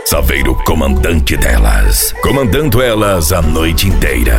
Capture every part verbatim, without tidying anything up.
Saveiro, comandante delas, comandando elas a noite inteira.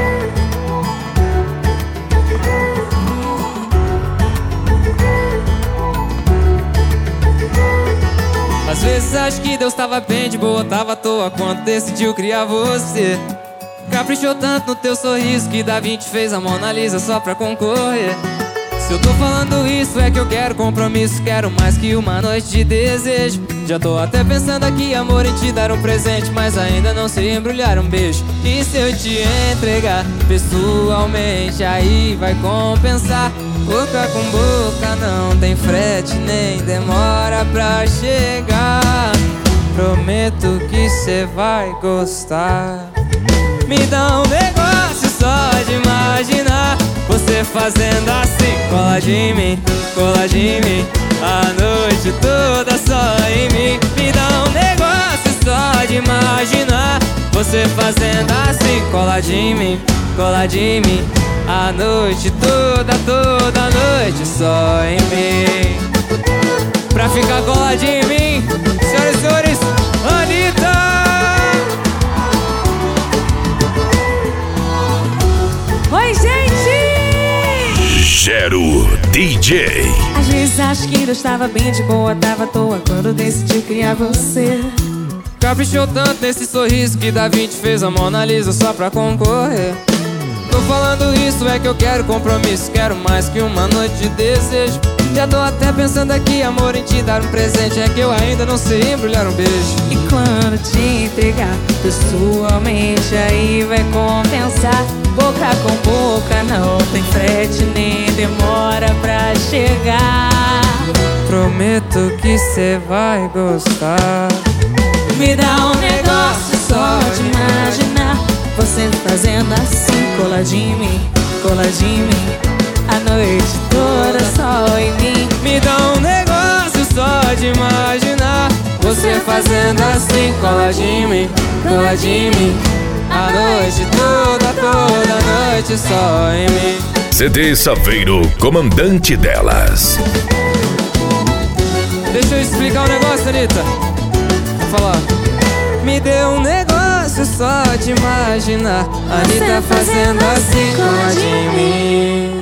Às vezes acho que Deus tava bem de boa, tava à toa quando decidiu criar você. Caprichou tanto no teu sorriso que Da Vinci fez a Mona Lisa só pra concorrer. Se eu tô falando isso é que eu quero compromisso, quero mais que uma noite de desejo. Já tô até pensando aqui, amor, em te dar um presente, mas ainda não sei embrulhar um beijo. E se eu te entregar pessoalmente, aí vai compensar. Boca com boca não tem frete, nem demora pra chegar. Prometo que cê vai gostar. Me dá um negócio só de imaginar você fazendo assim. Cola de mim, cola de mim, a noite toda só em mim. Me dá um negócio só de imaginar você fazendo assim. Cola de mim, cola de mim, a noite toda, toda noite só em mim. Pra ficar coladinho em mim, senhoras e senhores, Anitta! Oi, gente! Gero D J. Às vezes acho que Deus tava bem de boa, tava à toa quando decidiu criar você. Caprichou tanto nesse sorriso que Da Vinci fez a Mona Lisa só pra concorrer. Tô falando isso é que eu quero compromisso, quero mais que uma noite de desejo. Já tô até pensando aqui, amor, em te dar um presente, é que eu ainda não sei embrulhar um beijo. E quando te entregar pessoalmente, aí vai compensar. Boca com boca não tem frete, nem demora pra chegar. Prometo que cê vai gostar. Me dá um negócio só de imaginar você fazendo assim. Coladinho em mim, coladinho em mim, a noite toda só em mim. Me dá um negócio só de imaginar você fazendo assim. Coladinho em mim, coladinho em mim, a noite toda, toda noite só em mim. C D Saveiro, comandante delas. Deixa eu explicar um negócio, Anitta. Vou falar. Me deu um negócio só de imaginar Anitta fazendo assim, coladinho em mim.